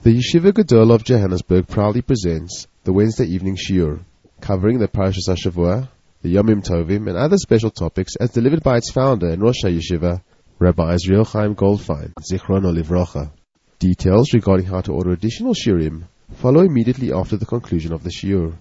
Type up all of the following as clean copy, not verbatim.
The Yeshiva Gadol of Johannesburg proudly presents the Wednesday evening shiur, covering the Parashas HaShavua, the Yomim Tovim, and other special topics as delivered by its founder and Rosh HaYeshiva, Rabbi Israel Chaim Goldfein, Zichrono Livrocha. Details regarding how to order additional shiurim follow immediately after the conclusion of the shiur.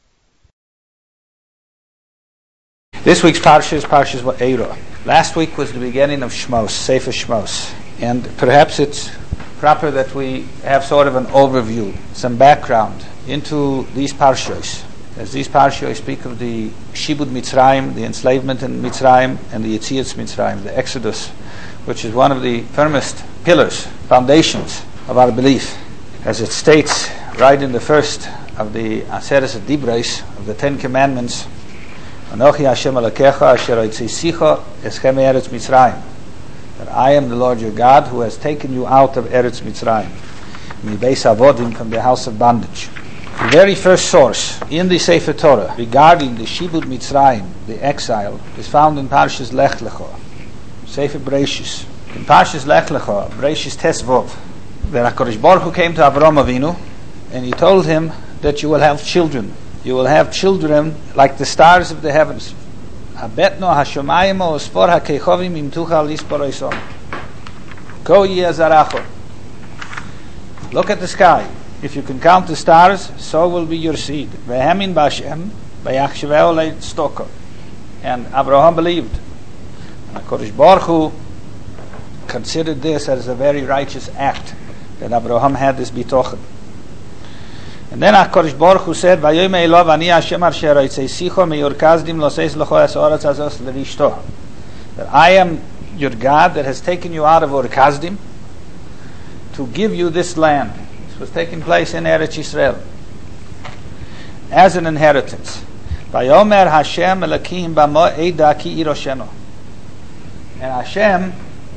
This week's Parsha is Parshas Va'era. Last week was the beginning of Shmos, Sefer Shmos, and perhaps it's proper that we have sort of an overview, some background into these Parshas. As these Parshas speak of the Shibud Mitzrayim, the enslavement in Mitzrayim, and the Yetzias Mitzrayim, the Exodus, which is one of the firmest pillars, foundations of our belief. As it states right in the first of the Aseres Dibros, of the Ten Commandments, Anochi Hashem Elokecha asher hotzisicha eschem me'eretz Mitzrayim, that I am the Lord your God who has taken you out of Eretz Mitzrayim, Mibeis Avodim, from the house of bondage. The very first source in the Sefer Torah regarding the Shibud Mitzrayim, the exile, is found in Parshas Lech Lecha, Sefer Bereishis. In Parshas Lech Lecha, Bereishis Tes Vov, that HaKadosh Baruch Hu came to Avraham Avinu and he told him that you will have children. You will have children like the stars of the heavens. Abetno hashomayim ospor hakechovim im tuchal lisporoisom. Ko yezaracho. Look at the sky. If you can count the stars, so will be your seed. Vehemin bashem vayachsheveo leistoko. And Abraham believed. And HaKadosh Baruch Hu considered this as a very righteous act, that Abraham had this bitochen. And then HaKadosh Baruch Hu said, "Vayomer Elov ani Hashem asher hotzisicha me'urkazdim loseis lecho es haaretz hazos lerishto." That I am your God that has taken you out of Urkazdim to give you this land. This was taking place in Eretz Yisrael as an inheritance. Vayomer Hashem Elokim bamo eida ki irosheno. And Hashem,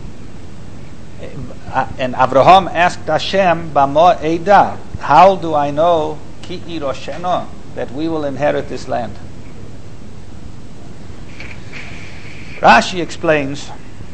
and Avraham asked Hashem, bamo eida, how do I know ki irosheno, that we will inherit this land? Rashi explains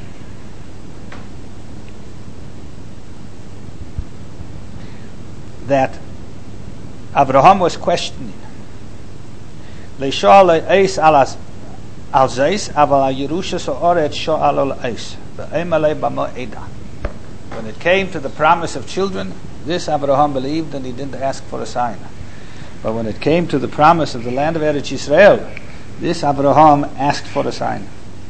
that Avraham was questioning. Leishal eis al zeis aval Yerusha so'oret sho'al eis ve'emalei bamo eida. When it came to the promise of children, this Abraham believed and he didn't ask for a sign. But when it came to the promise of the land of Eretz Yisrael, this Abraham asked for a sign.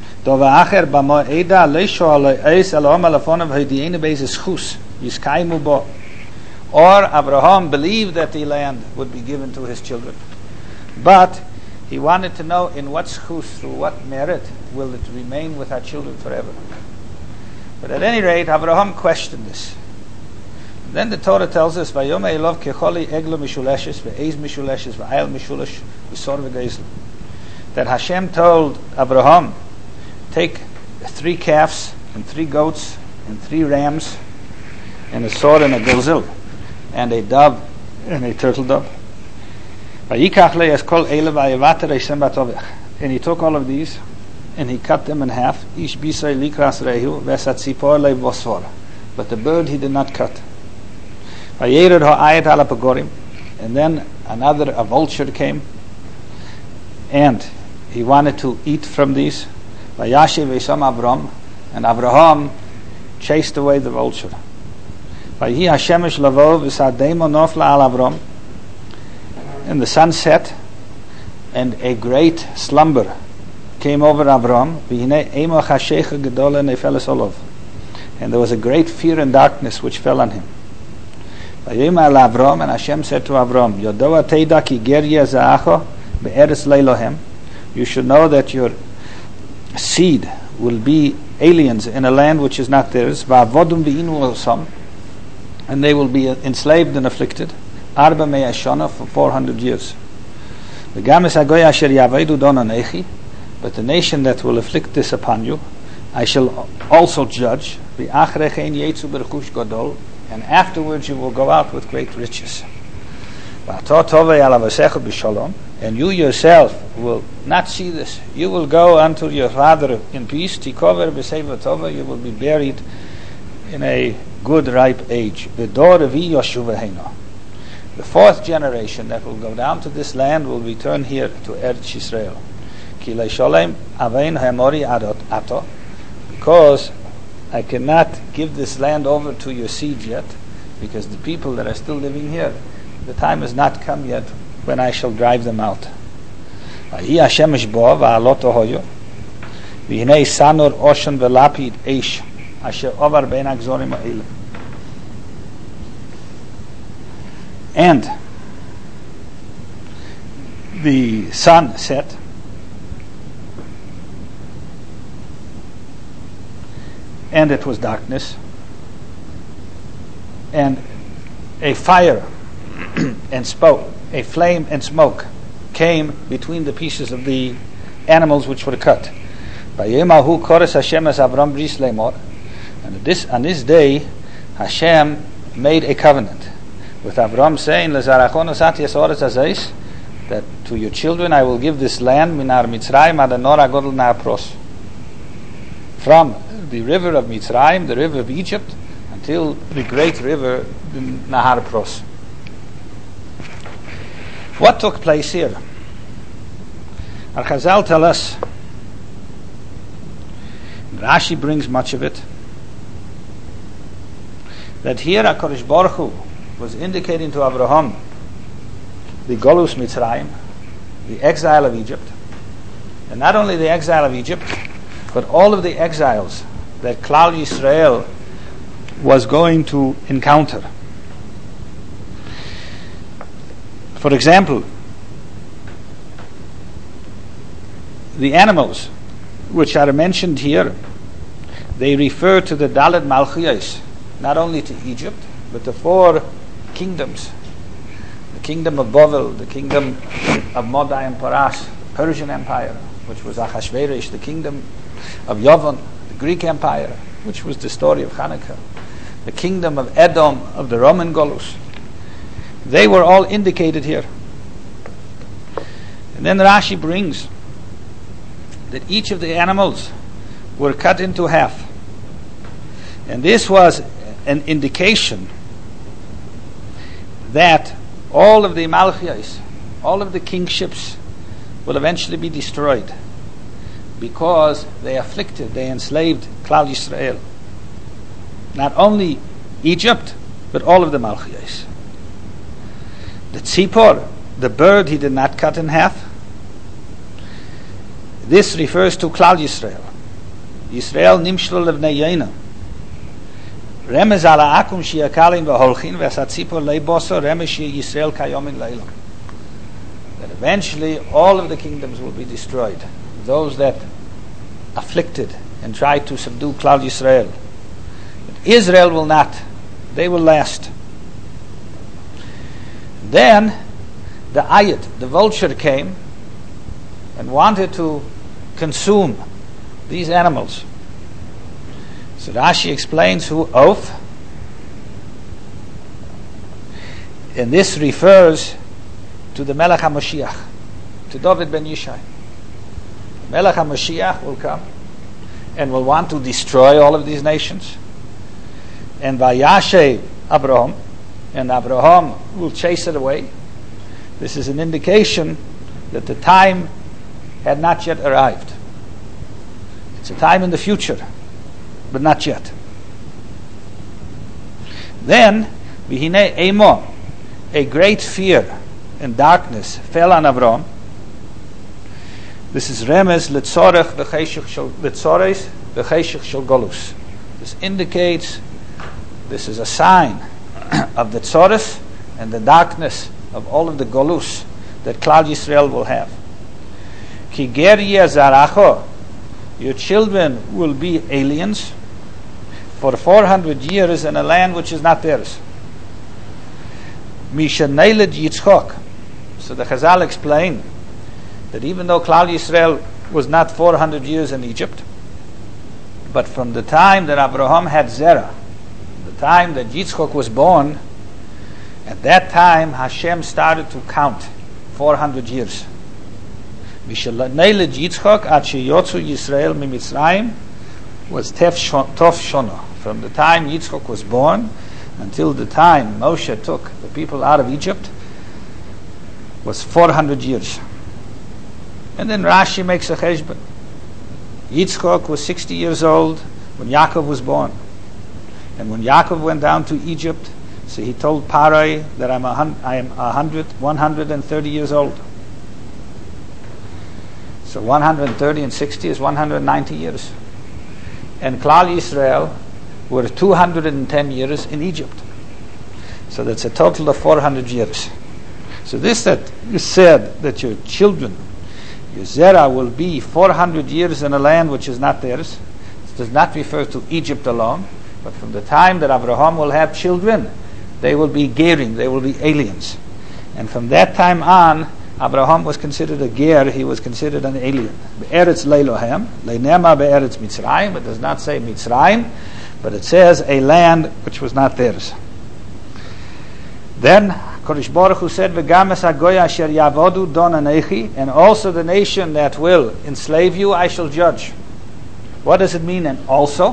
Or Abraham believed that the land would be given to his children. But he wanted to know in what schus, through what merit, will it remain with our children forever. But at any rate, Abraham questioned this. Then the Torah tells us, "Vayomer Elov kecholi eglo mishuleshes ve'ez mishuleshes ve'ayel mishulesh v'sor v'gezel." That Hashem told Abraham, take 3 calves and 3 goats and 3 rams and a sword and a gezel and a dove and a turtle dove. Vayikach le'eskol ele va'yevater Hashem batovech. And he took all of these and he cut them in half. Ish bisay likras rehu v'esat tzipor le'vosfor. But the bird he did not cut. And then a vulture came and he wanted to eat from these. And Abraham chased away the vulture. And the sun set and a great slumber came over Abraham. And there was a great fear and darkness which fell on him. And Hashem said to Avram, you should know that your seed will be aliens in a land which is not theirs, and they will be enslaved and afflicted for 400 years. But the nation that will afflict this upon you, I shall also judge. And afterwards you will go out with great riches. And you yourself will not see this. You will go unto your father in peace. You will be buried in a good ripe age. V'dor revi yoshuveheinu. The fourth generation that will go down to this land will return here to Eretz Yisrael. Ki leisholem avein ha'mori ato, because I cannot give this land over to your seed yet, because the people that are still living here, the time has not come yet when I shall drive them out. V'hi Hashem ishbo v'alot ohoyo v'hinei sanor oshan v'lapid eish asher ovar bein ha'gzorim ha'elim. And the sun set, and it was darkness, and a fire and a flame and smoke came between the pieces of the animals which were cut. And on this day Hashem made a covenant with Avram, saying, that to your children I will give this land, minar Mitzrayim ad Nor HaGodel Nahar Pros, from the river of Mitzrayim, the river of Egypt, until the great river, the Nahar Pros. What took place here? Our Chazal tell us, Rashi brings much of it, that here HaKadosh Baruch Hu was indicating to Abraham the Golus Mitzrayim, the exile of Egypt, and not only the exile of Egypt, but all of the exiles that Klal Yisrael was going to encounter. For example, the animals which are mentioned here, they refer to the Dalet Malchiyos, not only to Egypt, but the four kingdoms: the kingdom of Bavel, the kingdom of Modai and Paras, Persian Empire, which was Achashverosh, the kingdom of Yavon, the Greek Empire, which was the story of Hanukkah, the kingdom of Edom, of the Roman Golus. They were all indicated here. And then Rashi brings that each of the animals were cut into half. And this was an indication that all of the Malchiyos, all of the kingships, will eventually be destroyed, because they afflicted, they enslaved Klal Yisrael. Not only Egypt, but all of the Malchiyos. The tzipor, the bird, he did not cut in half. This refers to Klal Yisrael. Yisrael nimshlo levnei Yaina. Remez ala akum shiakalin v'holchin v'satzipor leiboso remez shi Yisrael kayomin leilam. That eventually all of the kingdoms will be destroyed. Those that afflicted and tried to subdue Klal Yisrael. But Israel will not. They will last. Then the ayat, the vulture, came and wanted to consume these animals. So Rashi explains who oath, and this refers to the Melech HaMashiach, to David ben Yishai. Melech HaMashiach will come and will want to destroy all of these nations. And Vayashe Abraham, and Abraham will chase it away. This is an indication that the time had not yet arrived. It's a time in the future, but not yet. Then, V'hinei Eimo, a great fear and darkness fell on Abraham. This is Remez Litzorech V'cheshech Shel Golus. This indicates, this is a sign of the tzoreth and the darkness of all of the golus that Klal Yisrael will have. Ki ger zaracho, your children will be aliens for 400 years in a land which is not theirs. Mishaneiled Yitzchok. So the Chazal explain that even though Klal Yisrael was not 400 years in Egypt, but from the time that Abraham had Zerah, the time that Yitzchok was born, at that time Hashem started to count 400 years. Mishaneiled Yitzchok ad sheyotzu Yisrael mimitzrayim was Tov Shona, From the time Yitzchok was born until the time Moshe took the people out of Egypt was 400 years. And then Rashi makes a cheshbon. Yitzchok was 60 years old when Yaakov was born. And when Yaakov went down to Egypt, so he told Parai that I am 130 years old. So 130 and 60 is 190 years. And Klal Yisrael were 210 years in Egypt. So that's a total of 400 years. So this that you said that your children, your Zerah, will be 400 years in a land which is not theirs. This does not refer to Egypt alone, but from the time that Abraham will have children, they will be gerim, they will be aliens. And from that time on, Abraham was considered a ger, he was considered an alien. Be'eretz leilohem, leinema be'eretz Mitzrayim, it does not say Mitzrayim, but it says a land which was not theirs. Then Kodesh Baruch Hu said, "V'gam es hagoya asher yavodu don anechi," and also the nation that will enslave you, I shall judge. What does it mean? And also,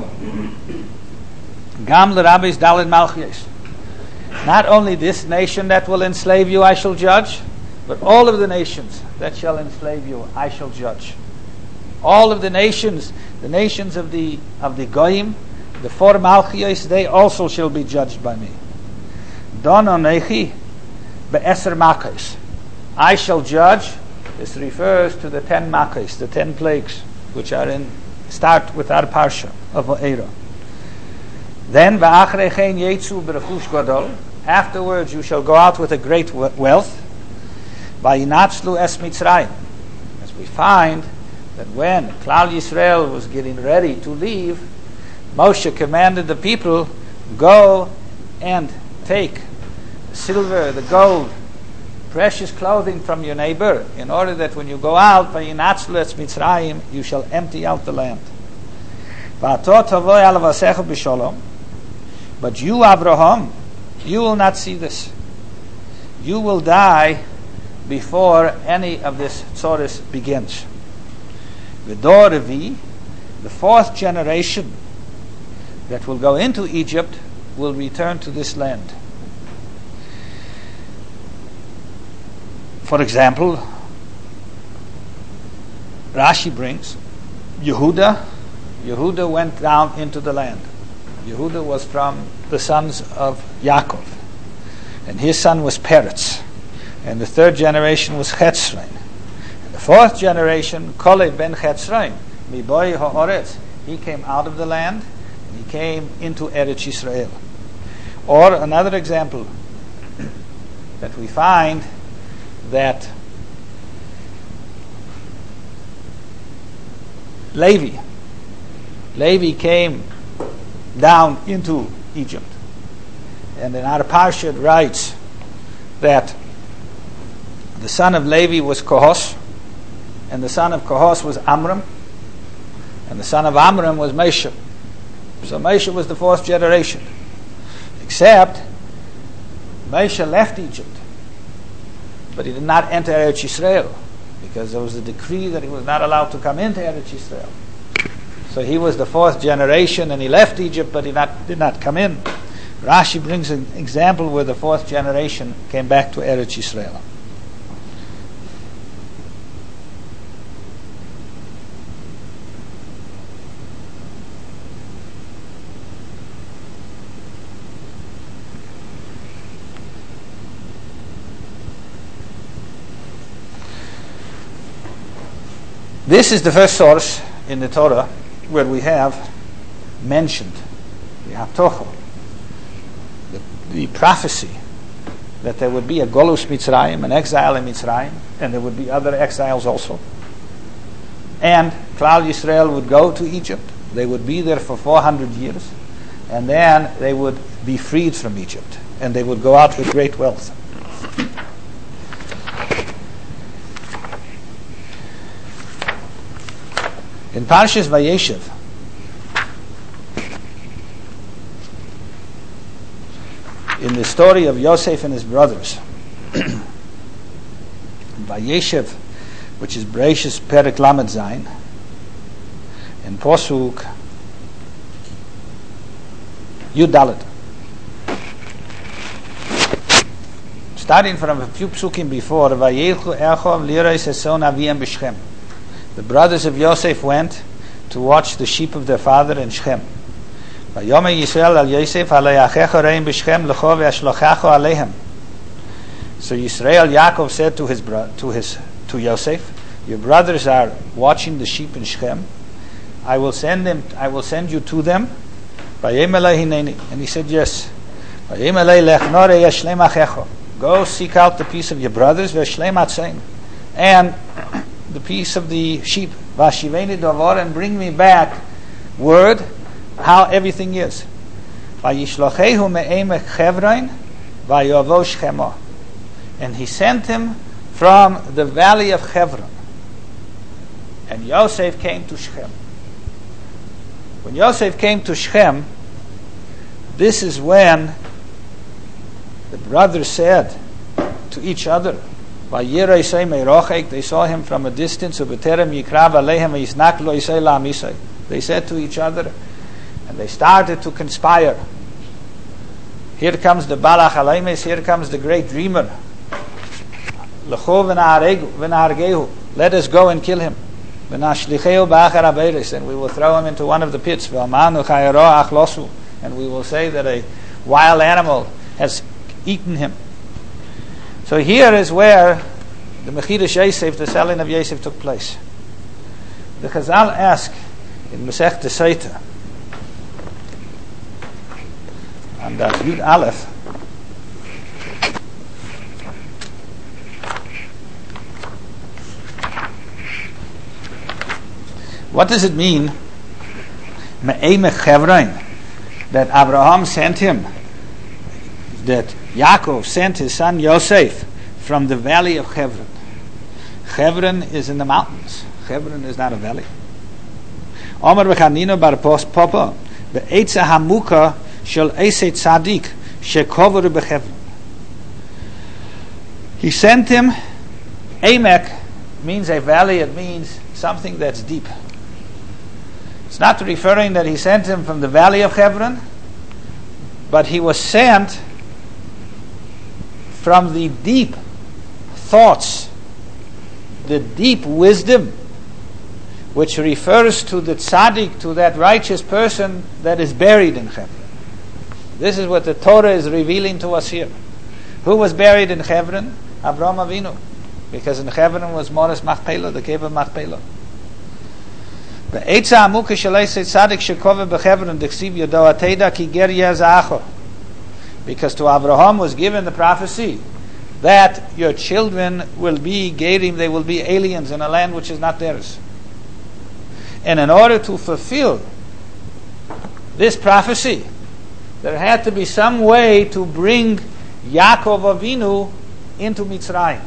Gam l'rabbeis daled malchies. Not only this nation that will enslave you, I shall judge, but all of the nations that shall enslave you, I shall judge. All of the nations of the goyim, the four malchies, they also shall be judged by me. Don onechi be'eser makos. I shall judge. This refers to the 10 makos, the 10 plagues, which start with our parsha of Va'era. Then va'achrei chen yetzu b'refush gadol. Afterwards, you shall go out with a great wealth. Vayinatzlu es Mitzrayim. As we find that when Klal Yisrael was getting ready to leave, Moshe commanded the people, go and take the silver, the gold, precious clothing from your neighbor, in order that when you go out, vayinatzlu es Mitzrayim, you shall empty out the land. V'ato tavoi al vasecha b'sholom. But you, Abraham, you will not see this. You will die before any of this tzoros begins. V'dor revi, the 4th generation that will go into Egypt, will return to this land. For example, Rashi brings Yehuda went down into the land. Yehuda was from the sons of Yaakov, and his son was Peretz, and the 3rd generation was Chetzrain, and the 4th generation, Kolev ben Chetzrain, Miboi ha'oretz, he came out of the land and he came into Eretz Yisrael. Or another example that we find, that Levi came down into Egypt. And in our parsha it writes that the son of Levi was Kohos, and the son of Kohos was Amram, and the son of Amram was Moshe. So Moshe was the 4th generation. Except Moshe left Egypt, but he did not enter Eretz Yisrael, because there was a decree that he was not allowed to come into Eretz Yisrael. So he was the 4th generation, and he left Egypt, but he did not come in. Rashi brings an example where the 4th generation came back to Eretz Yisrael. This is the first source in the Torah where we have mentioned the Haftocha, the prophecy that there would be a Golus Mitzrayim, an exile in Mitzrayim, and there would be other exiles also. And Klal Yisrael would go to Egypt. They would be there for 400 years, and then they would be freed from Egypt, and they would go out with great wealth. In Parshas Vayeshev, in the story of Yosef and his brothers, Vayeshev, which is Bereshis Perek Lamed Zayin, in Posuk Yudalit. Starting from a few psukim before, Vayelchu Erchov Lirais Eson Aviem b'Shechem. The brothers of Yosef went to watch the sheep of their father in Shechem. Vayomer Yisrael al Yosef alei achecha reim b'Shechem lecho ve'ashlochacho aleihem. So Yisrael Yaakov said to Yosef, your brothers are watching the sheep in Shechem. I will send you to them. And he said, yes. Go seek out the peace of your brothers, and the peace of the sheep, and bring me back word how everything is. And he sent him from the valley of Hebron. And Yosef came to Shechem. When Yosef came to Shechem, this is when the brothers said to each other, they saw him from a distance, they said to each other, and they started to conspire. Here comes the Balach Alaymes, here comes the great dreamer. Let us go and kill him. And we will throw him into one of the pits. And we will say that a wild animal has eaten him. So here is where the Mechidas Yosef, the selling of Yosef, took place. The Chazal ask in Masech Sotah, and that's Yud Aleph, what does it mean, Me'emech Hebron, that Abraham sent him, that Yaakov sent his son Yosef from the valley of Hebron? Hebron is in the mountains. Hebron is not a valley. Omer v'chanino bar Papa, be'etza hamuka shel esei tzadik shekover b'Hebron. He sent him. Emek means a valley. It means something that's deep. It's not referring that he sent him from the valley of Hebron, but he was sent from the deep thoughts, the deep wisdom, which refers to the tzaddik, to that righteous person that is buried in Hebron. This is what the Torah is revealing to us here. Who was buried in Hebron? Avraham Avinu, because in Hebron was Moras Machpelah, the cave of Machpelah. Because to Avraham was given the prophecy that your children will be gerim, they will be aliens in a land which is not theirs. And in order to fulfill this prophecy, there had to be some way to bring Yaakov Avinu into Mitzrayim.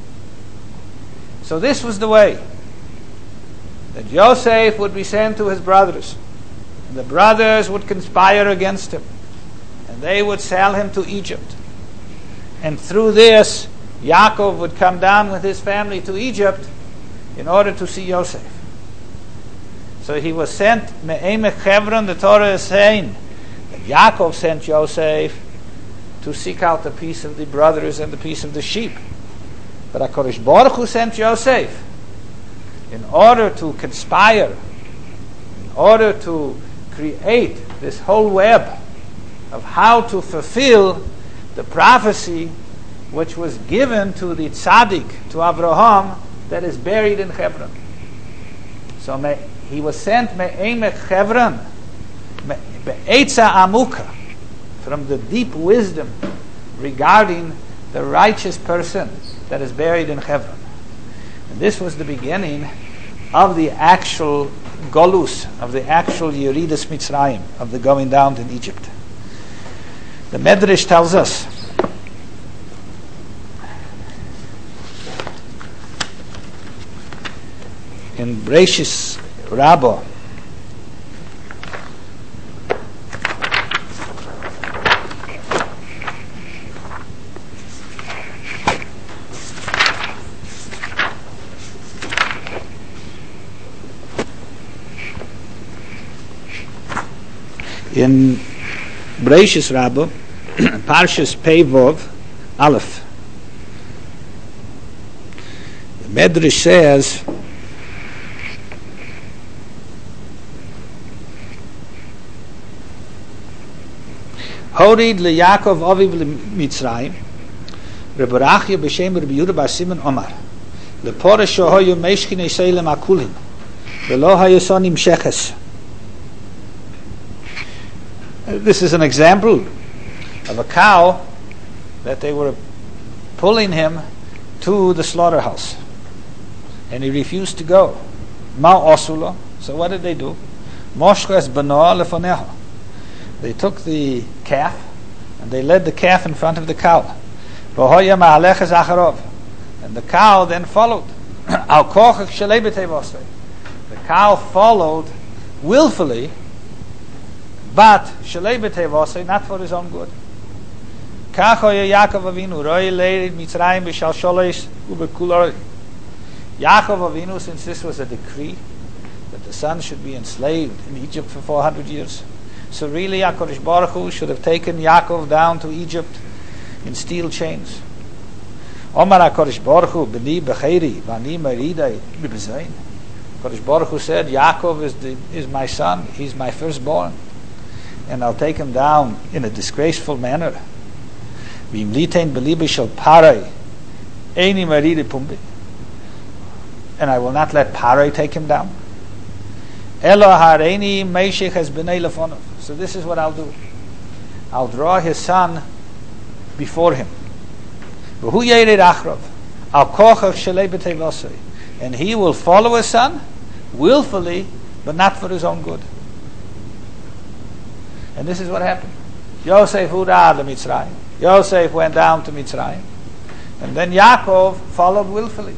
So this was the way. That Yosef would be sent to his brothers, and the brothers would conspire against him, and they would sell him to Egypt. And through this, Yaakov would come down with his family to Egypt in order to see Yosef. So he was sent, Me'emech Hebron, the Torah is saying, that Yaakov sent Yosef to seek out the peace of the brothers and the peace of the sheep. But HaKadosh Baruch Hu sent Yosef in order to conspire, in order to create this whole web of how to fulfill the prophecy which was given to the tzaddik, to Abraham, that is buried in Hebron. So he was sent Me'emech Hebron, Be'etza Amuka, from the deep wisdom regarding the righteous person that is buried in Hebron. And this was the beginning of the actual Golus, of the actual Yeridas Mitzrayim, of the going down to Egypt. The Medrash tells us in Breshis Rabbah, in Breishis Rabba, Parshas Pei Vov, Aleph. The Medrash says, Horid leYaakov Aviv leMitzrayim, Rebbe Rachya b'Shem Rebbe Yehuda bar Simon Omar, lePorah shehoyu meshchinei seilem akulin, v'lo hayasonim sheches. This is an example of a cow that they were pulling him to the slaughterhouse, and he refused to go. Ma osula. So what did they do? Moshches benoah lefoneha. They took the calf and they led the calf in front of the cow. And the cow then followed. The cow followed willfully, but not for his own good. Yaakov Avinu, since this was a decree that the son should be enslaved in Egypt for 400 years, so really HaKadosh Baruch Hu should have taken Yaakov down to Egypt in steel chains. Omar HaKadosh Baruch Hu b'ni b'cheiri v'ani meridai b'bezayin. HaKadosh Baruch Hu said, Yaakov is my son, he's my firstborn, and I'll take him down in a disgraceful manner. V'im litein b'libi shel Parai eini meridi pumbi, and I will not let Parai take him down. Elo hareini meishich has b'nei lefonav. So this is what I'll do. I'll draw his son before him. And he will follow his son willfully, but not for his own good. And this is what happened. Yosef hurad leMitzrayim. Yosef went down to Mitzrayim. And then Yaakov followed willfully.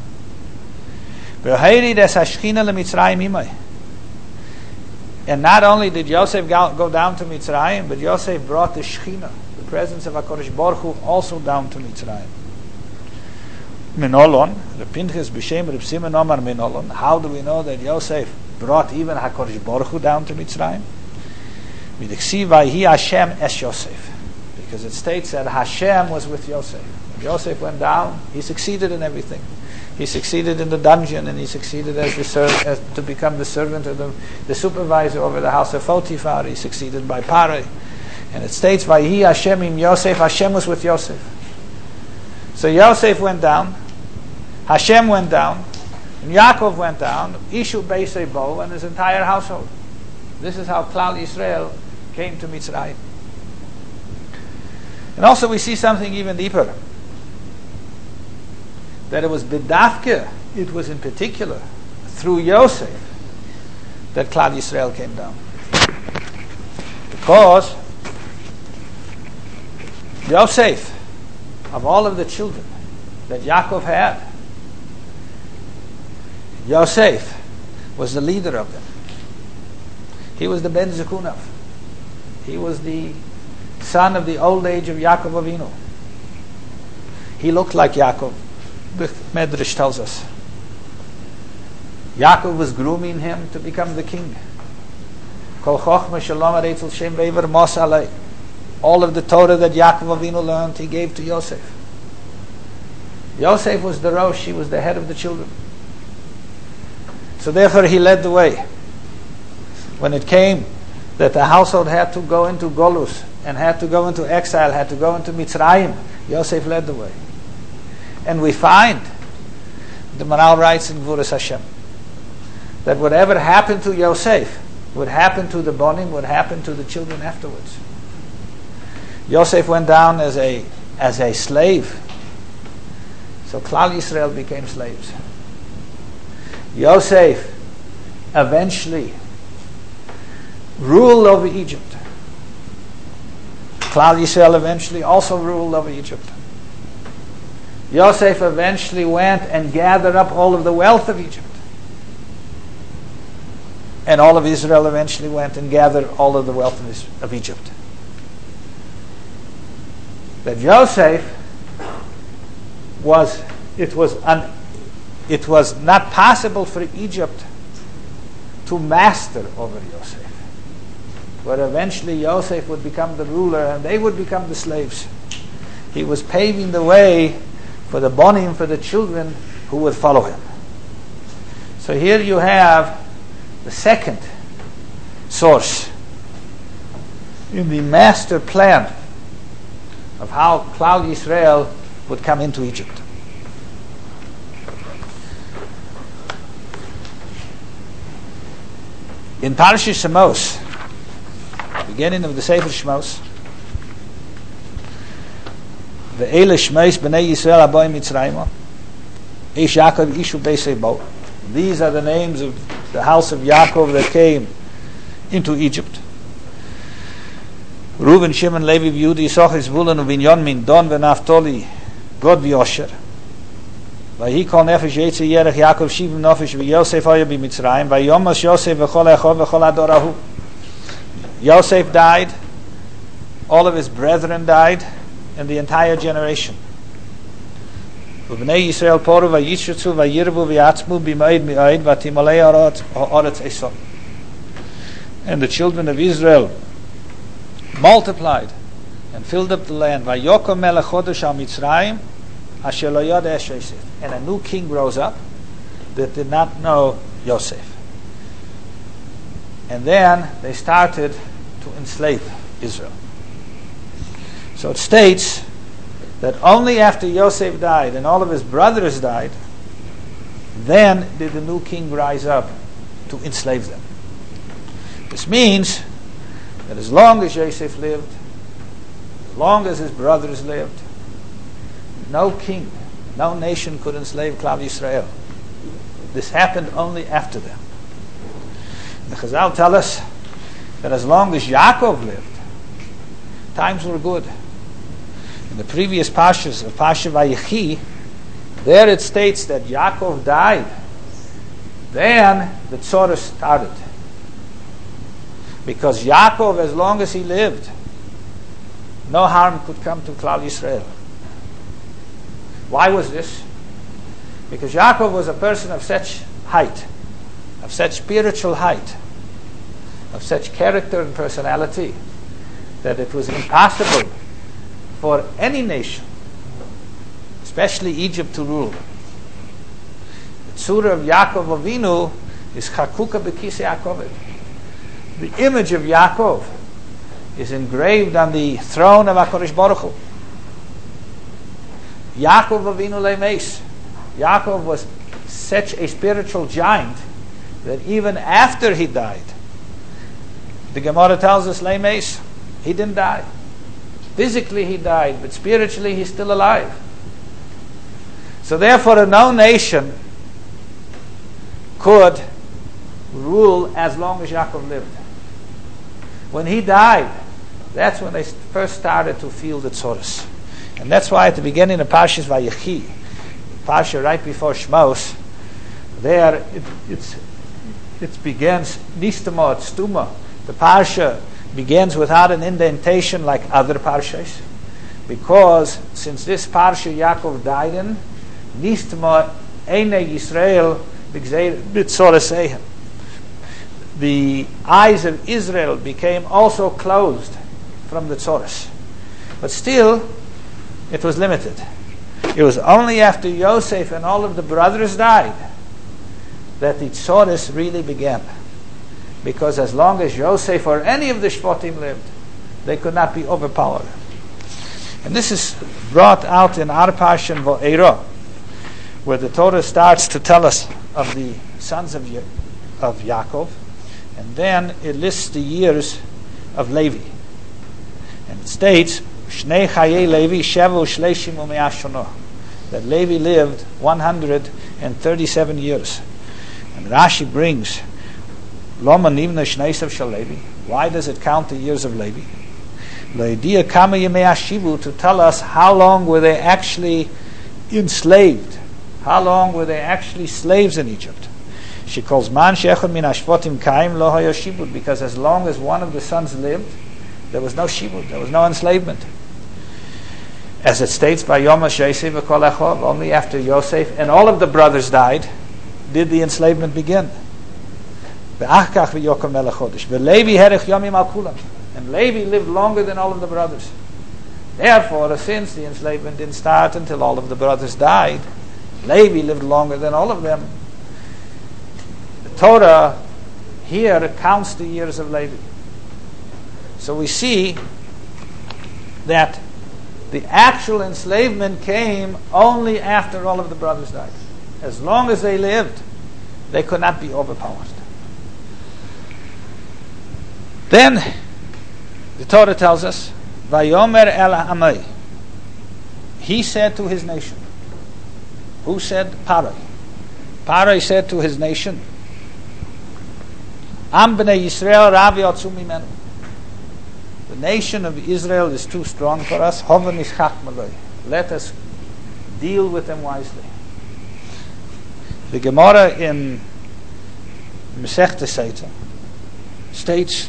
And not only did Yosef go down to Mitzrayim, but Yosef brought the Shekhinah, the presence of HaKadosh Baruch Hu, also down to Mitzrayim. Minolon, the Pinchas b'Shem Reb Simon Omar Minolon. How do we know that Yosef brought even HaKadosh Baruch Hu down to Mitzrayim? V'diksiv vayhi Hashem es Yosef, because it states that Hashem was with Yosef. When Yosef went down, he succeeded in everything. He succeeded in the dungeon, and he succeeded as to become the servant of the supervisor over the house of Potiphar. He succeeded by Parai. And it states, Vayhi Hashem im Yosef, Hashem was with Yosef. So Yosef went down, Hashem went down, and Yaakov went down, Ishu Beisei Bo, and his entire household. This is how Klal Yisrael came to Mitzrayim. And also we see something even deeper. That it was B'dafke, it was in particular through Yosef that Klal Yisrael came down. Because Yosef, of all of the children that Yaakov had, Yosef was the leader of them. He was the Ben Zekunav. He was the son of the old age of Yaakov Avinu. He looked like Yaakov. The Medrash tells us. Yaakov was grooming him to become the king. All of the Torah that Yaakov Avinu learned, he gave to Yosef. Yosef was the Rosh, he was the head of the children. So therefore he led the way. When it came that the household had to go into Golus, and had to go into exile, had to go into Mitzrayim, Yosef led the way. And we find, the Maral writes in Gvuras Hashem, that whatever happened to Yosef would happen to the Bonim, would happen to the children afterwards. Yosef went down as a slave. So Klal Yisrael became slaves. Yosef eventually ruled over Egypt. Klal Yisrael eventually also ruled over Egypt. Yosef eventually went and gathered up all of the wealth of Egypt. And all of Israel eventually went and gathered all of the wealth of Egypt. That Yosef it was not possible for Egypt to master over Yosef. where eventually Yosef would become the ruler and they would become the slaves. He was paving the way for the bonim, for the children who would follow him. So here you have the second source in the master plan of how Klal Yisrael would come into Egypt. In Parashas Shemos, beginning of the Sefer Shemos, Ve'ele Shmeis b'nei Yisrael aboim Mitzrayim, Ish Yaakov Ishu Beisei Bo. These are the names of the house of Yaakov that came into Egypt. Reuven, Shimon, Levi, Yehuda, Yisachar, Zvulun, Binyamin, Don, Naftali, Gad v'Yosher. Vayikol nefesh Yetzer Yerech Yaakov Shivim nefesh v'Yosef haya b'Mitzrayim. Vayomas Yosef v'chol echov v'chol adorahu. Yosef died, all of his brethren died, and the entire generation. V'bnei Yisrael poru v'yishritzu v'yirbu v'yatzmu b'moed mi'oed v'timalei ha'aretz esom. And the children of Israel multiplied and filled up the land. Vayokom melech chodesh al Mitzrayim asher lo yada es Yosef. And a new king rose up that did not know Yosef. And then they started to enslave Israel. So it states that only after Yosef died and all of his brothers died, then did the new king rise up to enslave them. This means that as long as Yosef lived, as long as his brothers lived, no king, no nation could enslave Klal Yisrael. This happened only after them. The Chazal tell us that as long as Yaakov lived, times were good. In the previous Pashas of Pasha Vayechi, there it states that Yaakov died. Then the Tzorah started. Because Yaakov, as long as he lived, no harm could come to Klal Yisrael. Why was this? Because Yaakov was a person of such height, of such spiritual height, of such character and personality, that it was impossible for any nation, especially Egypt, to rule. The tzura of Yaakov Avinu is chakuka b'kisei Yaakov. The image of Yaakov is engraved on the throne of HaKadosh Baruch Hu. Yaakov Avinu lemeis. Yaakov was such a spiritual giant that even after he died, the Gemara tells us lemeis, he didn't die. Physically he died, but spiritually he's still alive. So therefore no nation could rule as long as Yaakov lived. When he died, that's when they first started to feel the tzoros. And that's why at the beginning of Parshas Vayechi, Parsha right before Shmos, there it begins Nistama Stuma. The Parsha begins without an indentation like other Parshas, because since this Parsha Yaakov died in, Nistama Einei Yisrael B'Tzorasehem. The eyes of Israel became also closed from the Tzoros. But still, it was limited. It was only after Yosef and all of the brothers died that the Tzoros really began. Because as long as Yosef or any of the Shvatim lived, they could not be overpowered. And this is brought out in our Parsha Va'era, where the Torah starts to tell us of the sons of Yaakov, and then it lists the years of Levi. And it states, Shnei Chaye Levi Shevu Shleishim U'Mea Shana, that Levi lived 137 years. And Rashi brings, Loma Nivna Shneisav Shel Levi. Why does it count the years of Levi? Loidia Kama Yemei Ashivu, to tell us how long were they actually enslaved. How long were they actually slaves in Egypt? She calls Man Shechon Min Ashvotim Kaim Lo Haya Shibud, because as long as one of the sons lived, there was no shibud, there was no enslavement. As it states by Yom HaSheisei V'Kol Echov, only after Yosef and all of the brothers died did the enslavement begin. Ve'achkach v'yokom melech chodesh. Ve'levi herech yomim al kulam. And Levi lived longer than all of the brothers. Therefore, since the enslavement didn't start until all of the brothers died, Levi lived longer than all of them. The Torah here counts the years of Levi. So we see that the actual enslavement came only after all of the brothers died. As long as they lived, they could not be overpowered. Then the Torah tells us, Vayomer el ha'amai. He said to his nation. Who said? Parai. Parai said to his nation, Am b'nei Yisrael ravi otzu mimenu. The nation of Israel is too strong for us. Hova nishchach maloi. Let us deal with them wisely. The Gemara in Masechta Sotah states,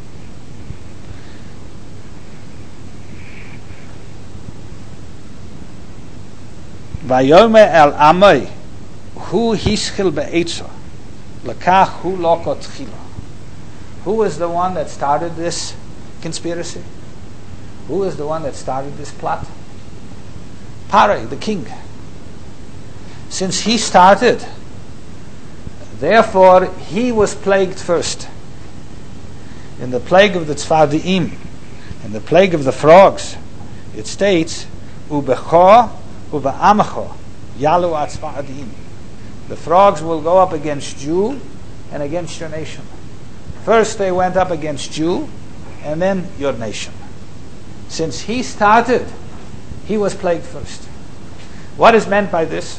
Vayomer el amai hu hischil be'etza lakach hu lokot chila. Who is the one that started this conspiracy? Who is the one that started this plot? Parai, the king. Since he started, therefore he was plagued first. In the plague of the tzfardiim, in the plague of the frogs, it states, Ubecho Uba'amacho Yalu Atzfardiim. The frogs will go up against you and against your nation. First they went up against you and then your nation. Since he started, he was plagued first. What is meant by this?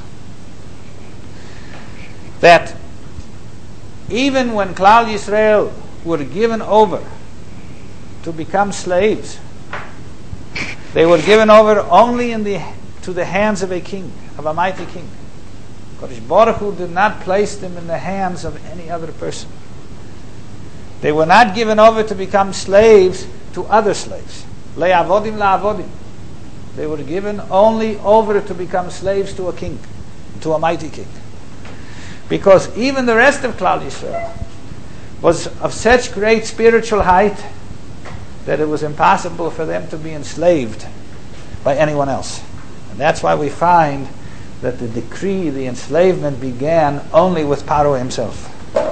That even when Klal Yisrael were given over to become slaves, they were given over only to the hands of a king, of a mighty king. Kodesh Baruch Hu did not place them in the hands of any other person. They were not given over to become slaves to other slaves. Le'avodim la'avodim. They were given only over to become slaves to a king, to a mighty king. Because even the rest of Klal Yisrael was of such great spiritual height that it was impossible for them to be enslaved by anyone else. And that's why we find that the decree, the enslavement, began only with Paro himself.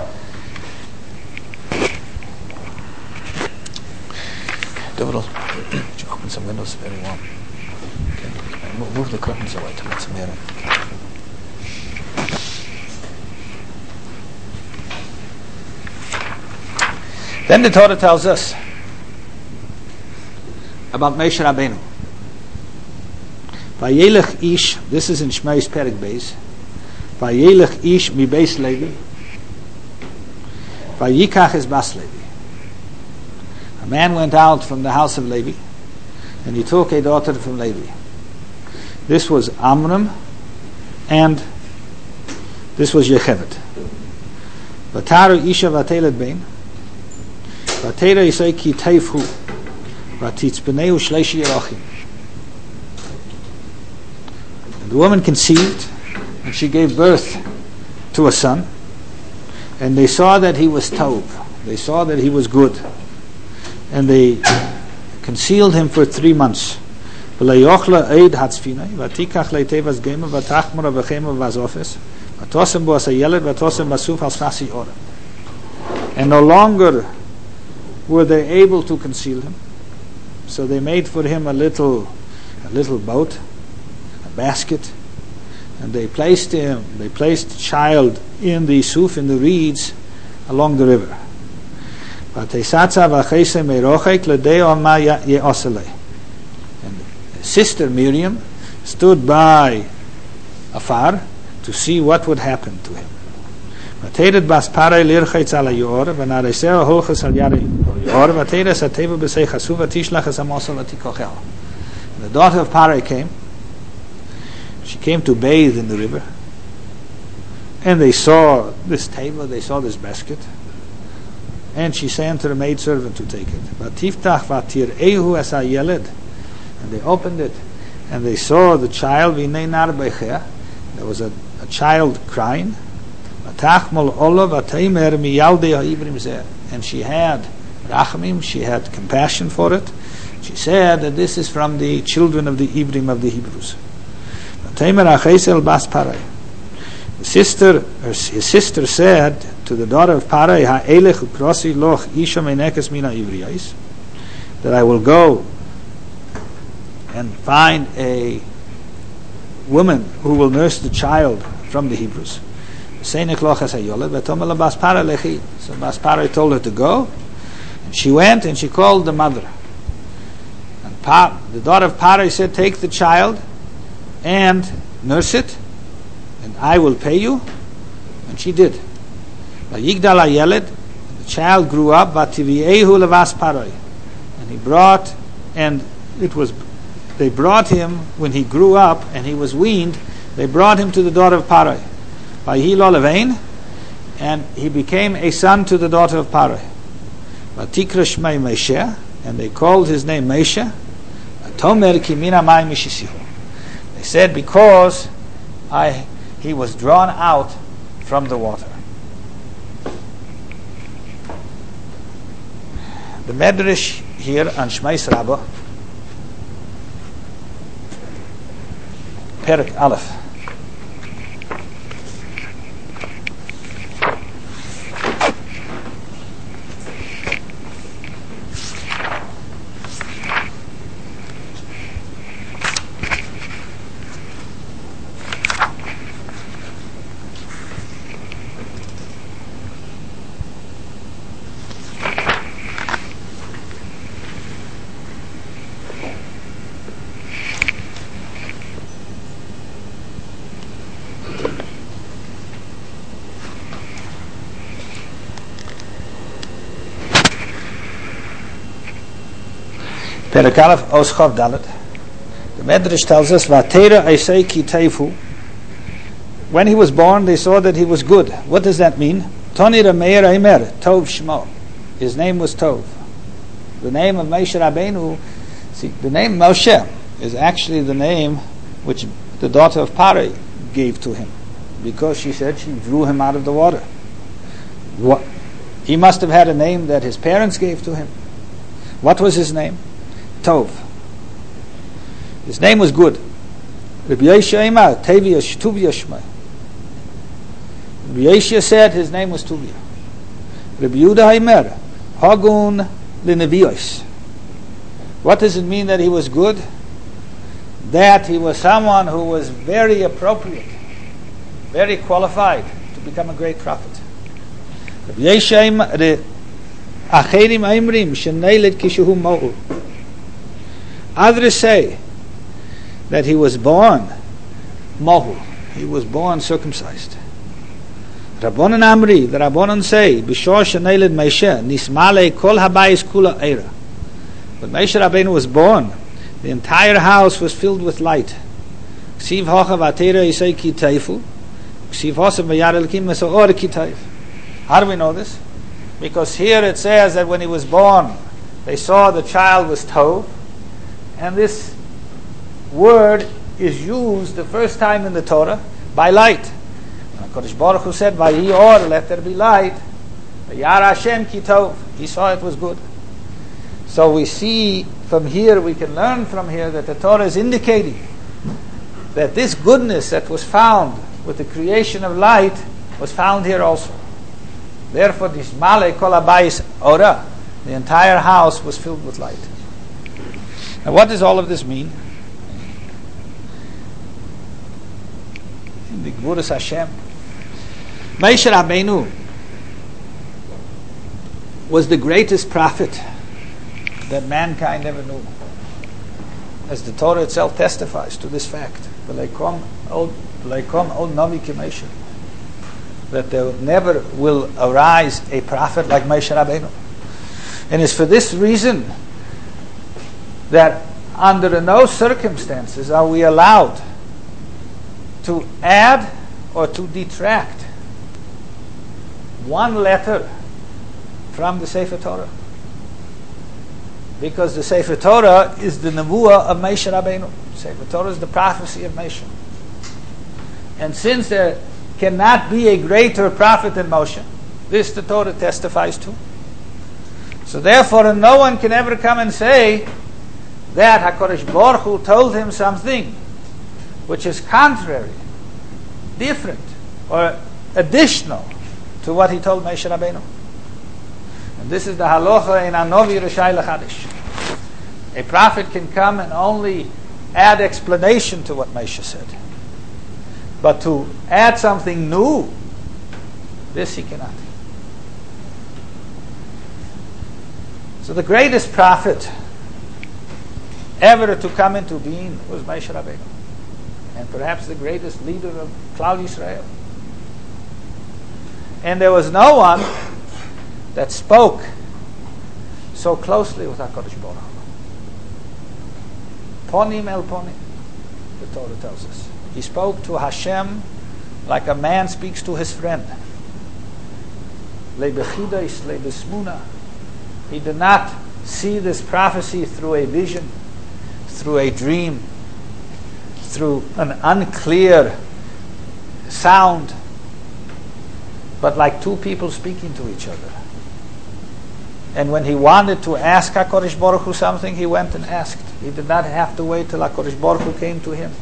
David, would you open some windows? Very warm. Okay. Move the curtains away to let some air in. Then the Torah tells us about Moshe Rabbeinu. Vayelech ish, this is in Shmos Perek Beis. Vayelech ish mi Beis Levi. Vayikach es bas Levi. A man went out from the house of Levi, and he took a daughter from Levi. This was Amram, and this was Yocheved. Vataru isha vatelet bein. Vatera yisai ki teifhu. Vatitzbeneu shleishi yerachim. The woman conceived, and she gave birth to a son, and they saw that he was tov. They saw that he was good, and they concealed him for 3 months. And no longer were they able to conceal him, so they made for him a little boat, a basket, and they placed the child in the suf, in the reeds along the river. And sister Miriam stood by afar to see what would happen to him. And the daughter of Parai came. She came to bathe in the river, and they saw this table, they saw this basket, and she sent her maidservant to take it. And they opened it, and they saw the child. There was a child crying, And she had rachamim, she had compassion for it. She said that this is from the children of the Ivrim of the Hebrews. His sister said to the daughter of Parai, that I will go and find a woman who will nurse the child from the Hebrews. So Bas Parai told her to go, and she went and she called the mother. And the daughter of Parai said, take the child and nurse it, and I will pay you. And she did. The child grew up, and they brought him when he grew up and he was weaned. They brought him to the daughter of Parai, and he became a son to the daughter of Parai. And they called his name Mesha. They said, because he was drawn out from the water. The Medrash here on Shmais Rabbah, Perek Aleph. Perek Aleph Os Chav Dalet. The Medrash tells us, Vatera Eisei Ki Teifu. When he was born, they saw that he was good. What does that mean? Toni Rameir Aimer Tov Shmo. His name was Tov. The name of Moshe Rabbeinu. See, the name Moshe is actually the name which the daughter of Parai gave to him, because she said she drew him out of the water. He must have had a name that his parents gave to him. What was his name? Tov. His name was good. Rabbi Yeshua said his name was Tuvia. Rabbi Yehuda Haimer Hagun Linevios. What does it mean that he was good? That he was someone who was very appropriate, very qualified to become a great prophet. Rabbi Yeshua Acherim Aimrim Sheneled Kishuhu Mo'ul. Others say that he was born mohul, he was born circumcised. Rabbanan Amri, the Rabbanan say, B'shor sheneled Moshe, nismale kol habayis kula eira. When Moshe Rabbeinu was born, the entire house was filled with light. Ksiv hocha v'atera yisei ki teifu, ksiv hosa v'yar elkim mesoor ki teif. How do we know this? Because here it says that when he was born, they saw the child was tov, and this word is used the first time in the Torah by light. HaKadosh Baruch Hu said, "Vayi or, let there be light." V'yar Hashem ki tov. He saw it was good. So we see from here, we can learn from here that the Torah is indicating that this goodness that was found with the creation of light was found here also. Therefore, this male kol habayis ora, the entire house was filled with light. Now, what does all of this mean? In the Gvuras Hashem, Moshe Rabbeinu was the greatest prophet that mankind ever knew, as the Torah itself testifies to this fact. That there never will arise a prophet like Moshe Rabbeinu. And it's for this reason that under no circumstances are we allowed to add or to detract one letter from the Sefer Torah, because the Sefer Torah is the Nevuah of Moshe Rabbeinu. Sefer Torah is the prophecy of Moshe. And since there cannot be a greater prophet than Moshe. This the Torah testifies to. So therefore, no one can ever come and say that HaKadosh Baruch Hu told him something which is contrary, different, or additional to what he told Moshe Rabbeinu. And this is the halacha in Anovi Rishai L'Chadish. A prophet can come and only add explanation to what Moshe said. But to add something new, this he cannot. So the greatest prophet ever to come into being was Moshe Rabbeinu, and perhaps the greatest leader of Klal Yisrael. And there was no one that spoke so closely with HaKadosh Baruch Hu. Ponim el ponim, the Torah tells us. He spoke to Hashem like a man speaks to his friend. Lebechidais, lebesmuna. He did not see this prophecy through a vision, through a dream, through an unclear sound, but like two people speaking to each other. And when he wanted to ask HaKadosh Baruch Hu something, he went and asked. He did not have to wait till HaKadosh Baruch Hu came to him.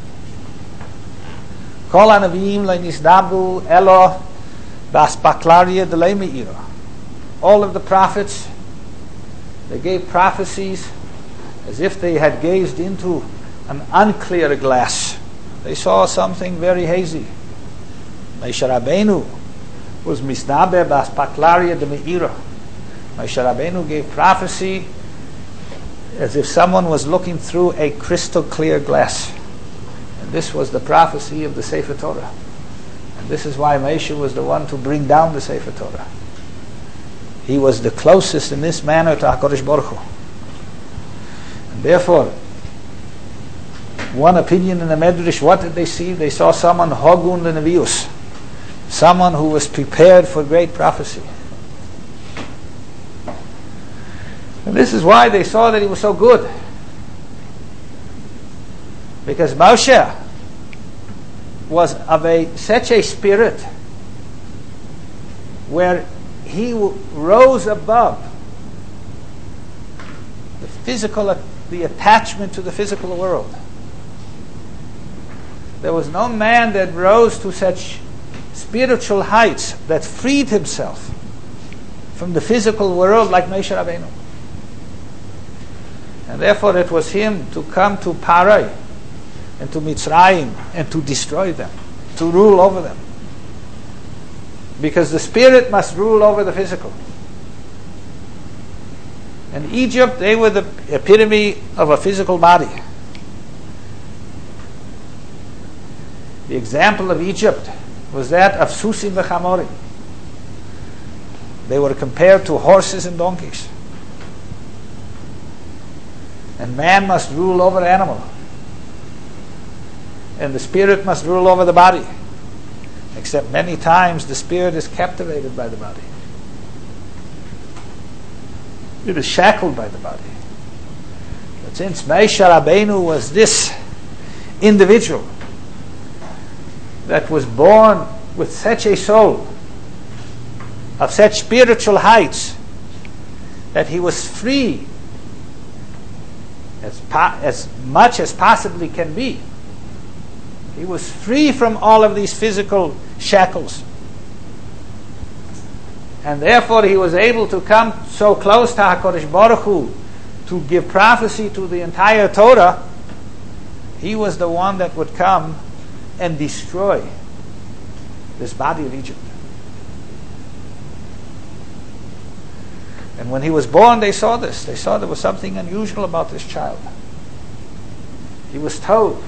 Kol hanavim le'nisdabu elo ba'aspaklaria delei me'ira. All of the prophets, they gave prophecies as if they had gazed into an unclear glass. They saw something very hazy. Moshe Rabbeinu was misdaber ba'aspaklaria de me'ira. Moshe Rabbeinu gave prophecy as if someone was looking through a crystal clear glass. And this was the prophecy of the Sefer Torah. And this is why Moshe was the one to bring down the Sefer Torah. He was the closest in this manner to HaKadosh Baruch Hu. And therefore, one opinion in the Medrash, what did they see? They saw someone Hogun the Nevius, someone who was prepared for great prophecy. And this is why they saw that he was so good. Because Moshe was of such a spirit where he rose above the physical, the attachment to the physical world. There was no man that rose to such spiritual heights that freed himself from the physical world like Moshe Rabbeinu. And therefore it was him to come to Parai and to Mitzrayim and to destroy them, to rule over them. Because the spirit must rule over the physical. And Egypt, they were the epitome of a physical body. The example of Egypt was that of Susim v'Chamorim. They were compared to horses and donkeys. And man must rule over the animal. And the spirit must rule over the body. Except many times the spirit is captivated by the body. It is shackled by the body. But since Moshe Rabbeinu was this individual that was born with such a soul, of such spiritual heights, that he was free as much as possibly can be. He was free from all of these physical shackles. And therefore he was able to come so close to HaKadosh Baruch Hu to give prophecy to the entire Torah. He was the one that would come and destroy this body of Egypt. And when he was born, they saw this. They saw there was something unusual about this child. He was told.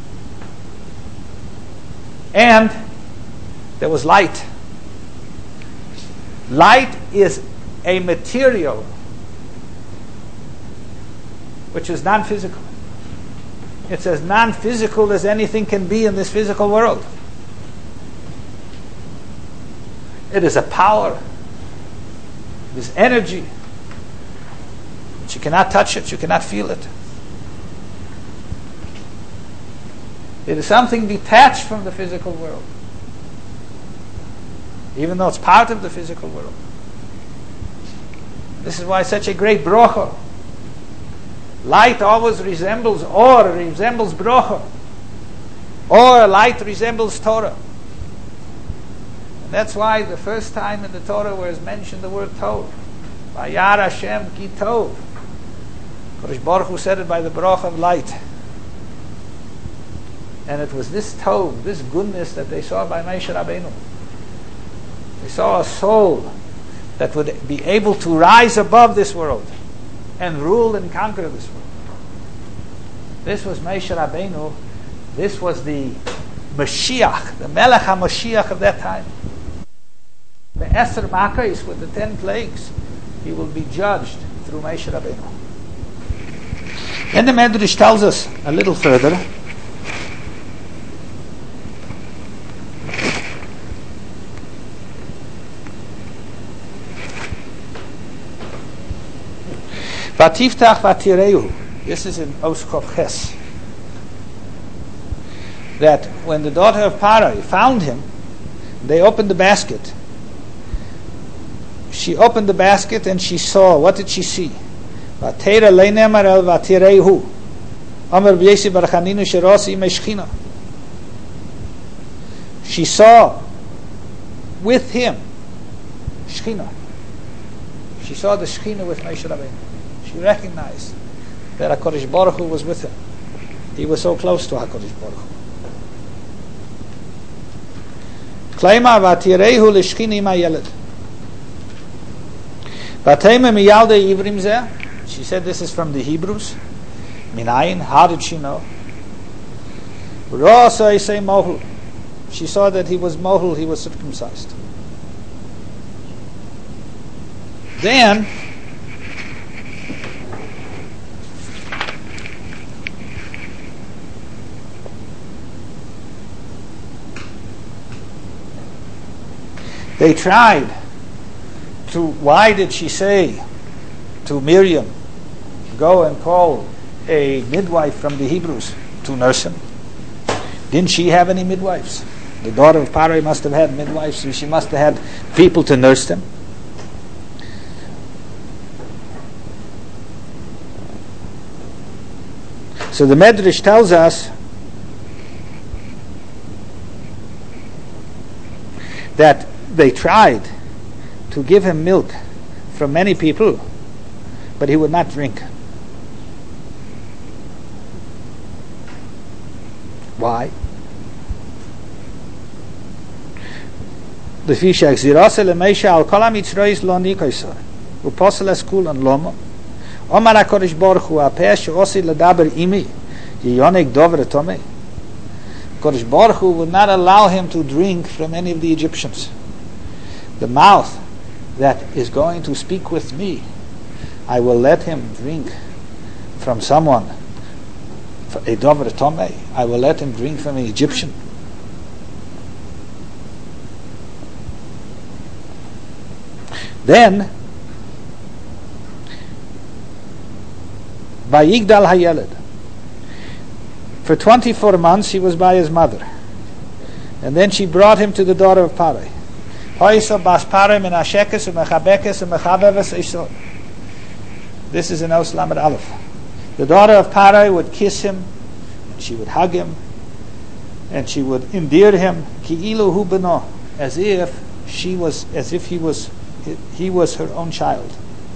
And there was light. Light is a material which is non-physical. It's as non-physical as anything can be in this physical world. It is a power. It is energy. But you cannot touch it. You cannot feel it. It is something detached from the physical world. even though it's part of the physical world. This is why it's such a great bracha. Light always resembles or, resembles bracha. Or light resembles Torah. And that's why the first time in the Torah where is mentioned the word Tov, Vayar Hashem ki Tov, Kodesh Baruch Hu said it by the bracha of light. And it was this Tov, this goodness that they saw by Moshe Rabbeinu. They saw a soul that would be able to rise above this world and rule and conquer this world. This was Moshe Rabbeinu. This was the Mashiach, the Melech HaMashiach of that time. The Eser Makos with the 10 plagues, he will be judged through Moshe Rabbeinu. Then the Medrash tells us a little further Vatiftach Vatireu. This is in Oskov Ches. That when the daughter of Parai found him, they opened the basket. She opened the basket and she saw. What did she see? Vatera leinemar el vatirehu. Amar b'yesi barachaninu sherosi meshchina. She saw with him Shechina. She saw the Shechina with Moshe Rabbeinu. She recognized that HaKadosh Baruch Hu was with him. He was so close to HaKadosh Baruch Hu. Kleima vatirehu l'shchini ma'yeled. Vatema miyaldei ivrim zeh. She said this is from the Hebrews. Minayin. How did she know? Ra'asa isay mohul. She saw that he was mohul, he was circumcised. Then they tried to, why did she say to Miriam, go and call a midwife from the Hebrews to nurse him? Didn't she have any midwives? The daughter of Parai must have had midwives, so she must have had people to nurse them. So the Medrash tells us that they tried to give him milk from many people, but he would not drink. Why? The Fishak Zirase leMoshe al kol hamitzrayis lo nikoisar uposel eskulan lomo Omar HaKadosh Baruch Hu apeh she'osi ledaber imi yiyonek dover tomei. HaKadosh Baruch Hu would not allow him to drink from any of the Egyptians. The mouth that is going to speak with me, I will let him drink from someone, a dover tomei. I will let him drink from an Egyptian. Then Vayigdal Hayeled. For 24 months he was by his mother. And then she brought him to the daughter of Parai. This is in Os Lamed Aleph. The daughter of Parai would kiss him, and she would hug him, and she would endear him, ki'ilu hu beno, as if he was her own child.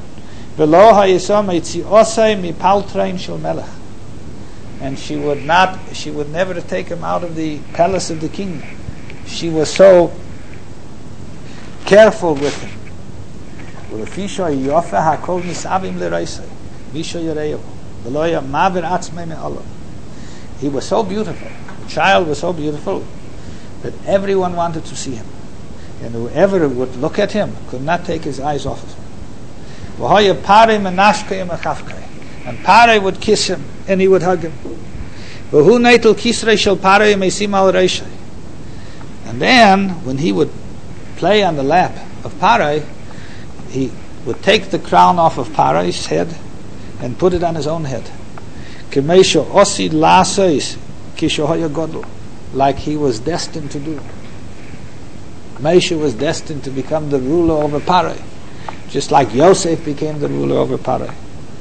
And she would never take him out of the palace of the king. She was so careful with him. He was so beautiful. The child was so beautiful that everyone wanted to see him. And whoever would look at him could not take his eyes off of him. And Parai would kiss him and he would hug him. And then when he would play on the lap of Parai, he would take the crown off of Parai's head and put it on his own head, like he was destined to do. Moshe was destined to become the ruler over Parai, just like Yosef became the ruler over Parai.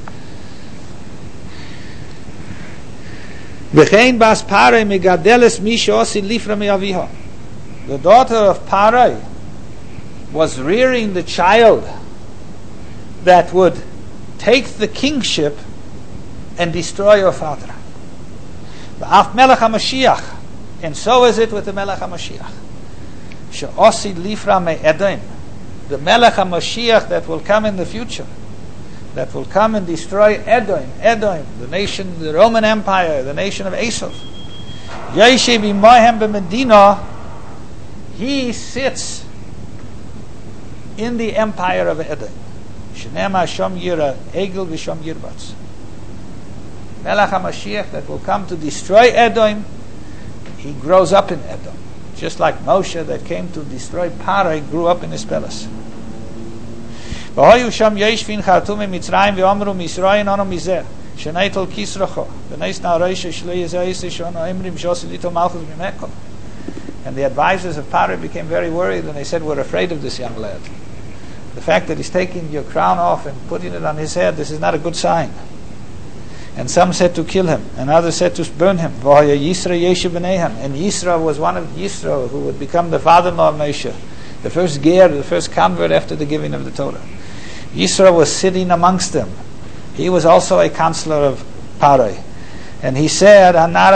V'chein bas Parai megadeles misha osi lifra me'aviha. The daughter of Parai was rearing the child that would take the kingship and destroy your father. V'af melech HaMashiach, and so is it with the melech HaMashiach. She'osi lifra me'edom, the melech HaMashiach that will come in the future, that will come and destroy Edom, the nation, the Roman Empire, the nation of Esav. Yeshe b'mohem b'medina, he sits in the empire of Edom. Shenema shom yira egel v'shom yirbatz. Melech HaMashiach that will come to destroy Edom, he grows up in Edom. Just like Moshe that came to destroy Parai grew up in his palace. V'hoyu sham yeshvin chartumim Mitzrayim v'omru Misrayin ono mizeh sheneitel kisrocho v'neis na'areisha shlei yizayis shono emrim shosilito malchus mimeko. And the advisors of Parai became very worried, and they said, we're afraid of this young lad. The fact that he's taking your crown off and putting it on his head, this is not a good sign. And some said to kill him, and others said to burn him. And Yisra was one of Yisro, who would become the father-in-law of Moshe, the first ger, the first convert after the giving of the Torah. Yisra was sitting amongst them. He was also a counselor of Parai. And he said,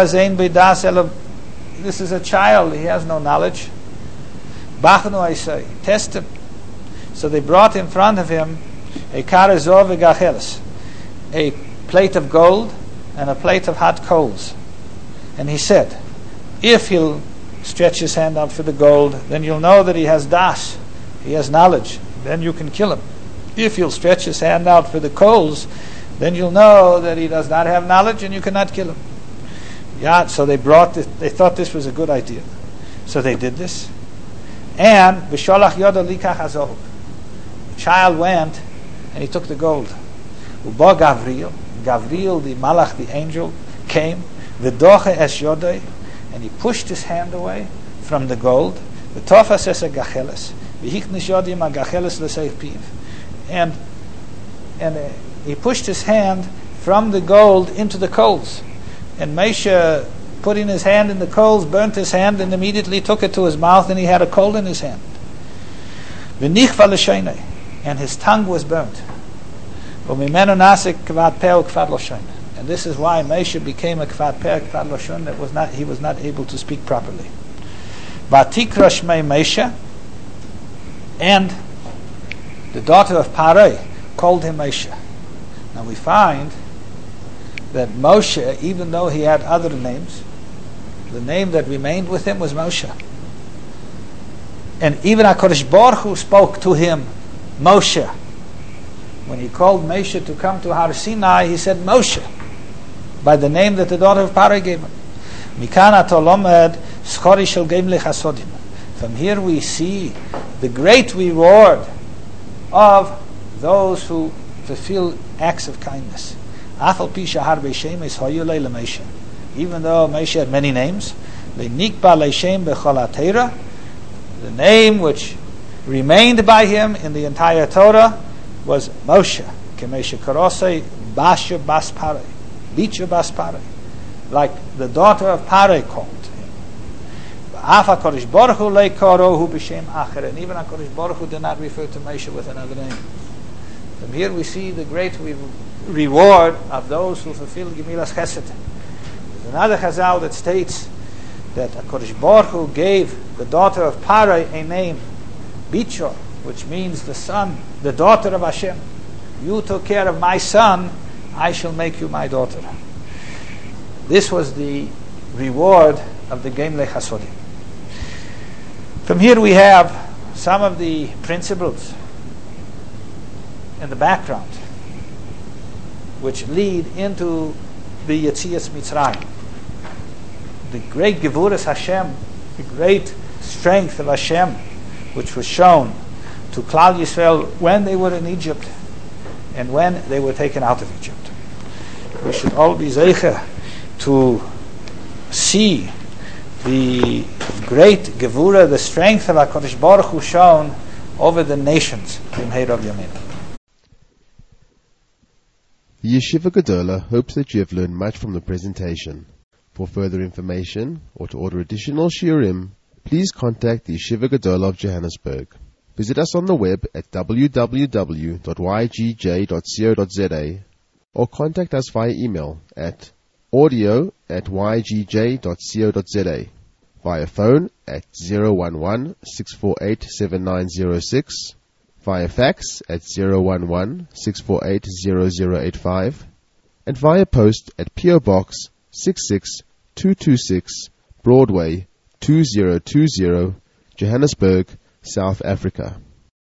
this is a child, he has no knowledge. Bachnu, I say, test him. So they brought in front of him a karazov v'gacheles, a plate of gold and a plate of hot coals. And he said, if he'll stretch his hand out for the gold, then you'll know that he has das, he has knowledge, then you can kill him. If he'll stretch his hand out for the coals, then you'll know that he does not have knowledge and you cannot kill him. Yeah, so they brought this, they thought this was a good idea. So they did this. And v'sholach yoda likach hazohub. The child went and he took the gold. Uba Gavriel, the malach, the angel, came, v'doche es yodai, and he pushed his hand away from the gold. V'tofas es gacheles, v'hichnish yodim gacheles l'seif piv. And he pushed his hand from the gold into the coals. And Moshe, putting his hand in the coals, burnt his hand and immediately took it to his mouth, and he had a coal in his hand. V'nichva l'sheinei, and his tongue was burnt. And this is why Moshe became a kvad peh, kvad lashon, that he was not able to speak properly. V'tikra shmei Moshe, and the daughter of Parai called him Moshe. Now we find that Moshe, even though he had other names, the name that remained with him was Moshe. And even HaKadosh Baruch Hu spoke to him, Moshe. When he called Moshe to come to Har Sinai, he said Moshe, by the name that the daughter of Parai gave him. From here we see the great reward of those who fulfill acts of kindness. Even though Moshe had many names, the name which remained by him in the entire Torah was Moshe. Like the daughter of Parai called him. And even HaKadosh Baruch Hu did not refer to Moshe with another name. From here we see the great reward of those who fulfill Gemilas Chesed. There's another Chazal that states that HaKadosh Baruch Hu gave the daughter of Parai a name, Bichor, which means the son, the daughter of Hashem. You took care of my son, I shall make you my daughter. This was the reward of the Gemlei Chasodim. From here we have some of the principles in the background which lead into the Yetzias Mitzrayim. The great Gevuras Hashem, the great strength of Hashem, which was shown to Klal Yisrael when they were in Egypt and when they were taken out of Egypt. We should all be zeicher to see the great Gevura, the strength of HaKadosh Baruch Hu shown over the nations. The Yeshiva Gedola hopes that you have learned much from the presentation. For further information or to order additional shiurim, please contact the Yeshiva Gedola of Johannesburg. Visit us on the web at www.ygj.co.za or contact us via email at audio@ygj.co.za, via phone at 011-648-7906, via fax at 011-648-0085, and via post at P.O. Box 66226 Broadway 2020, Johannesburg, South Africa.